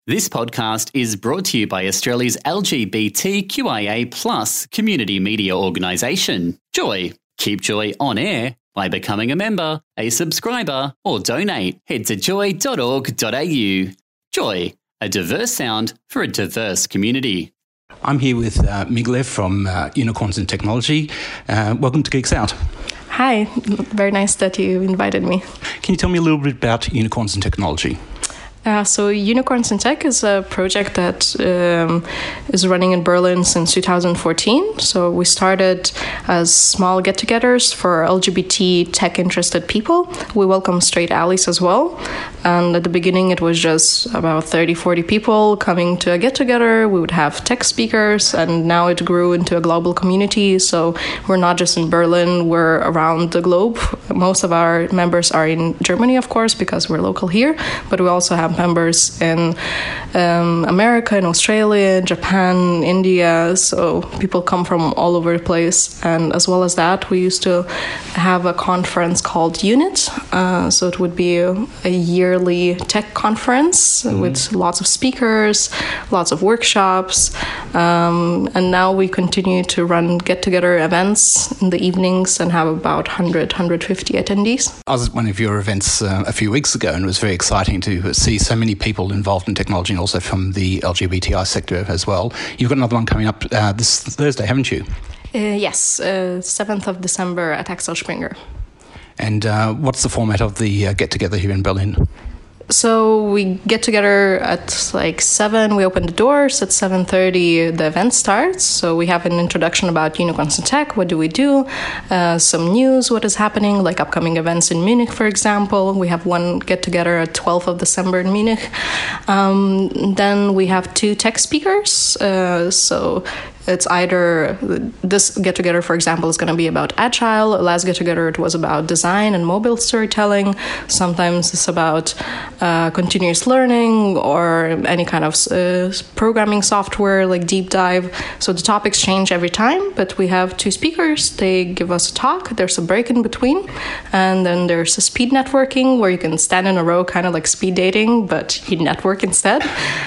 This podcast is brought to you by Australia's LGBTQIA+ community media organisation, Joy. Keep Joy on air by becoming a member, a subscriber, or donate. Head to joy.org.au. Joy, a diverse sound for a diverse community. I'm here with Miglev from Unicorns in Technology. Welcome to Geeks Out. Hi, very nice that you invited me. Can you tell me a little bit about Unicorns in Technology? So Unicorns in Tech is a project that is running in Berlin since 2014. So we started as small get-togethers for LGBT tech-interested people. We welcome straight allies as well. And at the beginning, it was just about 30, 40 people coming to a get-together. We would have tech speakers, and now it grew into a global community. So we're not just in Berlin, we're around the globe. Most of our members are in Germany, of course, because we're local here, but we also have members in America, in Australia, Japan, India, so people come from all over the place. And as well as that, we used to have a conference called UNIT, so it would be a yearly tech conference with lots of speakers, lots of workshops, and now we continue to run get-together events in the evenings and have about 150 attendees. I was at one of your events a few weeks ago, and it was very exciting to see so many people involved in technology, and also from the LGBTI sector as well. You've got another one coming up this Thursday, haven't you? Yes, 7th of December at Axel Springer. And what's the format of the get-together here in Berlin? So we get together at like 7, we open the doors, at 7:30 the event starts. So we have an introduction about Unicorns in Tech, what do we do, some news, what is happening, like upcoming events in Munich, for example. We have one get together at 12th of December in Munich. Then we have 2 tech speakers. So it's either this get-together, for example, is going to be about agile. Last get-together, it was about design and mobile storytelling. Sometimes it's about continuous learning or any kind of programming software, like deep dive. So the topics change every time, but we have 2 speakers. They give us a talk. There's a break in between. And then there's a speed networking where you can stand in a row, kind of like speed dating, but you network instead.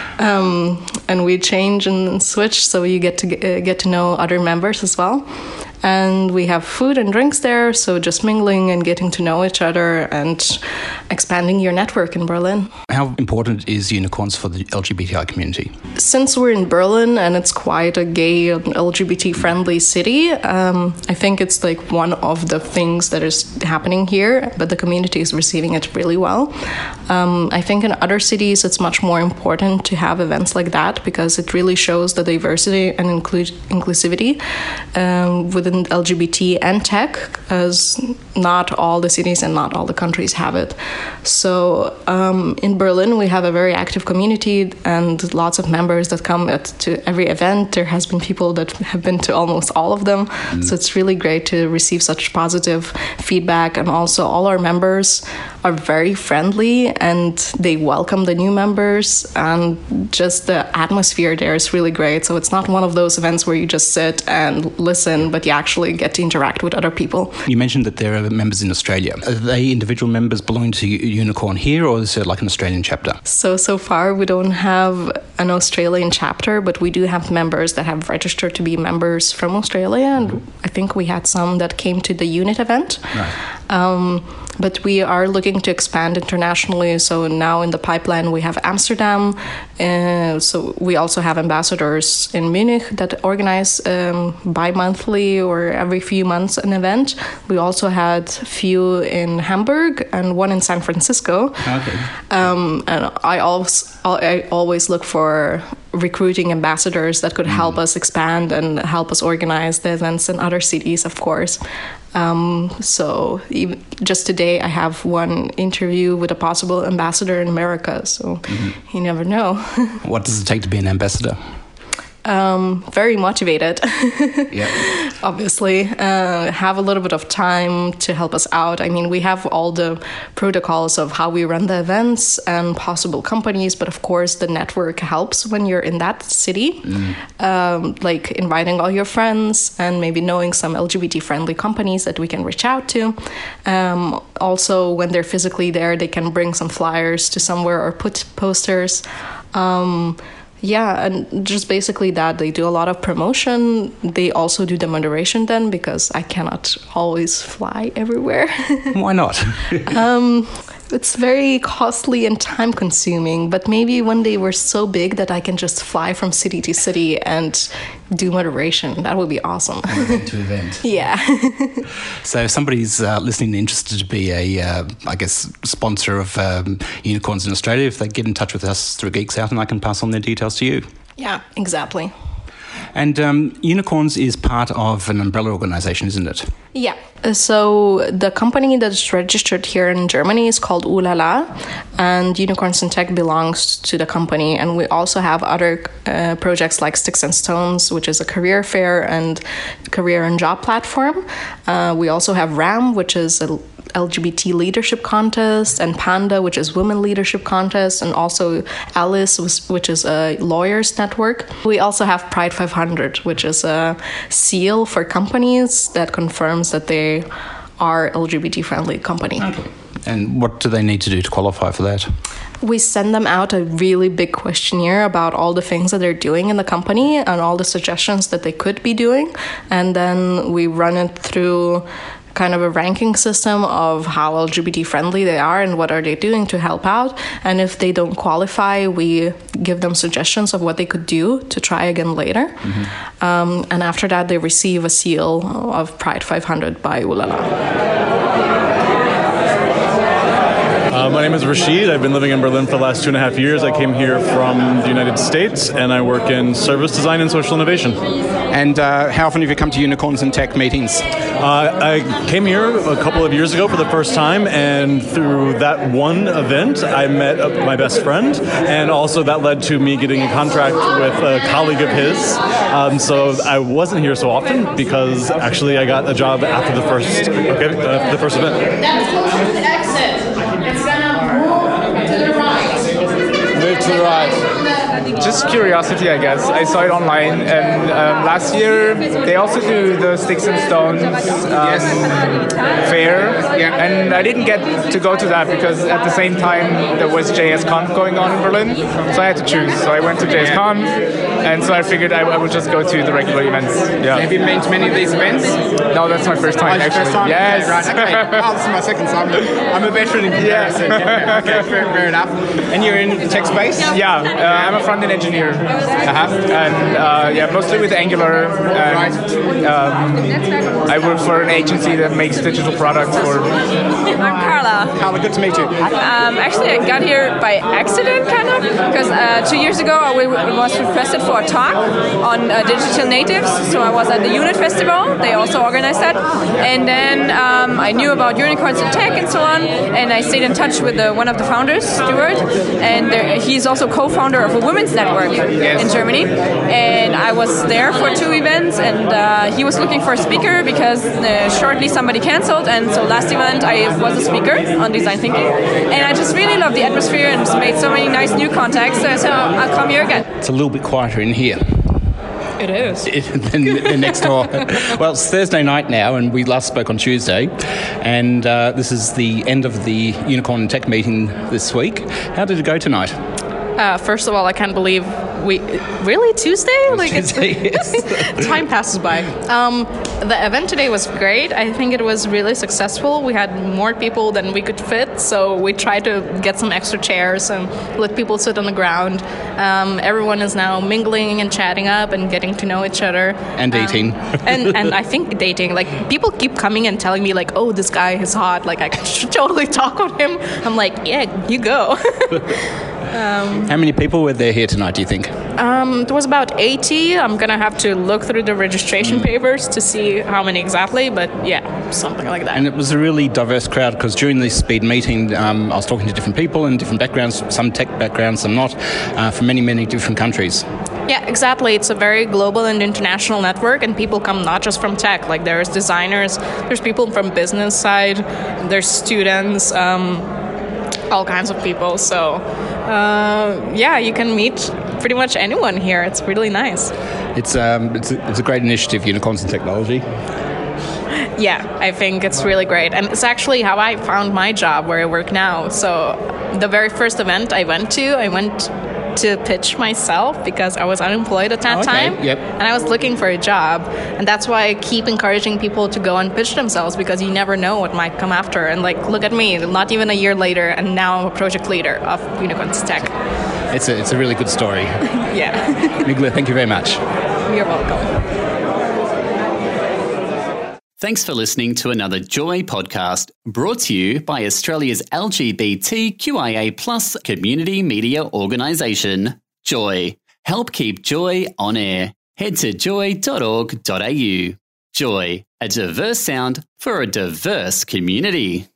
And we change and switch, so you get to know other members as well. And we have food and drinks there, so just mingling and getting to know each other and expanding your network in Berlin. How important is Unicorns for the LGBTI community? Since we're in Berlin and it's quite a gay and LGBT-friendly city, I think it's like one of the things that is happening here, but the community is receiving it really well. I think in other cities it's much more important to have events like that because it really shows the diversity and inclusivity within LGBT and tech, as not all the cities and not all the countries have it. So in Berlin, we have a very active community and lots of members that come to every event. There has been people that have been to almost all of them. So it's really great to receive such positive feedback. And also all our members are very friendly and they welcome the new members, and just the atmosphere there is really great. So it's not one of those events where you just sit and listen, but you actually get to interact with other people. You mentioned that there are members in Australia. Are they individual members belonging to Unicorn here, or is it like an Australian chapter? So far we don't have an Australian chapter, but we do have members that have registered to be members from Australia, and I think we had some that came to the UNIT event. Right. But we are looking to expand internationally. So now in the pipeline, we have Amsterdam. So we also have ambassadors in Munich that organize bi-monthly or every few months an event. We also had a few in Hamburg and one in San Francisco. Okay. And I always look for recruiting ambassadors that could help us expand and help us organize the events in other cities, of course. So even just today I have one interview with a possible ambassador in America, so you never know. What does it take to be an ambassador? Very motivated, yeah. Obviously. Have a little bit of time to help us out. I mean, we have all the protocols of how we run the events and possible companies, but of course the network helps when you're in that city, like inviting all your friends and maybe knowing some LGBT-friendly companies that we can reach out to. Also, when they're physically there, they can bring some flyers to somewhere or put posters. Yeah, and just basically that. They do a lot of promotion. They also do the moderation then, because I cannot always fly everywhere. Why not? It's very costly and time consuming, but maybe one day we're so big that I can just fly from city to city and do moderation. That would be awesome. Event to event. Yeah. So if somebody's listening interested to be a, I guess, sponsor of unicorns in Australia, if they get in touch with us through Geeks Out, and I can pass on their details to you. Yeah, exactly. And Unicorns is part of an umbrella organisation, isn't it? Yeah. So the company that's registered here in Germany is called Ulala, and Unicorns in Tech belongs to the company. And we also have other projects like Sticks and Stones, which is a career fair and career and job platform. We also have RAM, which is a LGBT leadership contest, and Panda, which is women leadership contest, and also Alice, which is a lawyers network. We also have Pride 500, which is a seal for companies that confirms that they are LGBT friendly company. Okay. And what do they need to do to qualify for that? We send them out a really big questionnaire about all the things that they're doing in the company and all the suggestions that they could be doing, and then we run it through kind of a ranking system of how LGBT friendly they are and what are they doing to help out. And if they don't qualify, we give them suggestions of what they could do to try again later. Mm-hmm. And after that, they receive a seal of Pride 500 by Ulala. My name is Rashid. I've been living in Berlin for the last 2.5 years. I came here from the United States, and I work in service design and social innovation. And how often have you come to Unicorns in Tech meetings? I came here a couple of years ago for the first time, and through that one event, I met my best friend, and also that led to me getting a contract with a colleague of his. So I wasn't here so often because actually I got a job after the first event. Exit. It's gonna move to the right. Move to the right. Just curiosity, I guess. I saw it online, and last year they also do the Sticks and Stones fair, and I didn't get to go to that because at the same time there was JSConf going on in Berlin, so I had to choose. So I went to JSConf, and so I figured I would just go to the regular events. Yeah. Have you been to many of these events? No, that's my first time, actually. First time? Yes. Okay, right. Okay. This is my second time. I'm a veteran in comparison. Yeah. Okay, fair enough. And you're in tech space? Yeah, I'm a front-end engineer. And mostly with Angular. And, I work for an agency that makes digital products for... I'm Carla. Carla, good to meet you. Actually, I got here by accident, kind of, because 2 years ago I was requested for a talk on digital natives. So I was at the Unit Festival. They also organized that. And then I knew about Unicorns in Tech and so on. And I stayed in touch with one of the founders, Stuart. And he's also co-founder of a women's network in Germany. And I was there for 2 events, and he was looking for a speaker because shortly somebody canceled. And so last event I was a speaker on design thinking. And I just really love the atmosphere and made so many nice new contacts. So I'll come here again. It's a little bit quieter in here. It is. than next door. Well, it's Thursday night now, and we last spoke on Tuesday. And this is the end of the Unicorn Tech meeting this week. How did it go tonight? First of all, I can't believe really Tuesday? Tuesday, yes. Time passes by. The event today was great. I think it was really successful. We had more people than we could fit, so we tried to get some extra chairs and let people sit on the ground. Everyone is now mingling and chatting up and getting to know each other. And dating. And I think dating. Like, people keep coming and telling me, like, oh, this guy is hot. Like, I should totally talk with him. I'm like, yeah, you go. How many people were there here tonight, do you think? It was about 80. I'm going to have to look through the registration papers to see how many exactly, but yeah, something like that. And it was a really diverse crowd because during this speed meeting, I was talking to different people in different backgrounds, some tech backgrounds, some not, from many, many different countries. Yeah, exactly. It's a very global and international network, and people come not just from tech. Like, there's designers, there's people from business side, there's students, all kinds of people. So, you can meet pretty much anyone here. It's really nice. It's a great initiative, Unicorns in Technology. Yeah, I think it's really great. And it's actually how I found my job where I work now. So the very first event I went to pitch myself because I was unemployed at that time. Yep. And I was looking for a job. And that's why I keep encouraging people to go and pitch themselves, because you never know what might come after. And like, look at me, not even a year later, and now I'm a project leader of Unicorns Tech. It's a really good story. Yeah. Migla, thank you very much. You're welcome. Thanks for listening to another Joy podcast brought to you by Australia's LGBTQIA+ community media organisation, Joy. Help keep Joy on air. Head to joy.org.au. Joy, a diverse sound for a diverse community.